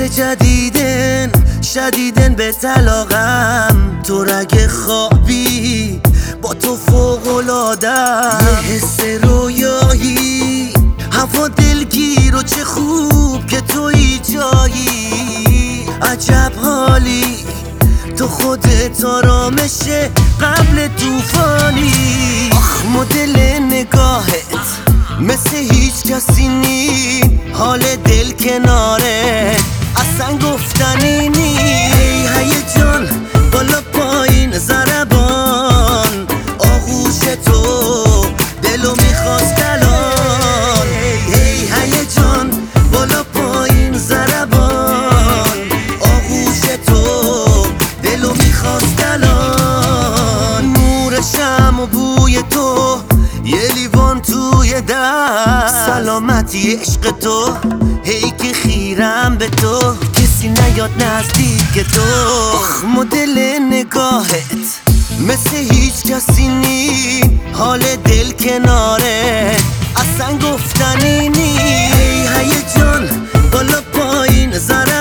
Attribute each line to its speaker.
Speaker 1: جدیدن شدیدن به طلاقم، تو رگ خوابی با تو فوق‌العاده‌ام، یه حس رویایی هوا دلگیر و چه خوب که تویی جایی، عجب حالی تو خودت آرامشه قبل توفانی. آخ مدل نگاهت مثل هیچ کسی نی، حال دل کناره اصلا گفتنی نی. هیجان بالا پایین ضربان، آغوش تو دلو میخواست الان. هیجان بالا پایین ضربان، آغوش تو دلو میخواست الان. نور شمع و بوی تو یه لیوان توی دست، سلامتی عشق تو هی که خیرم به تو، کسی نیاد نزدیک تو. آخ مدل نگاهت مثل هیچ کسی نی، حال دل کناره اصلا گفتنی نی. هیجان بالا پایین ضربان،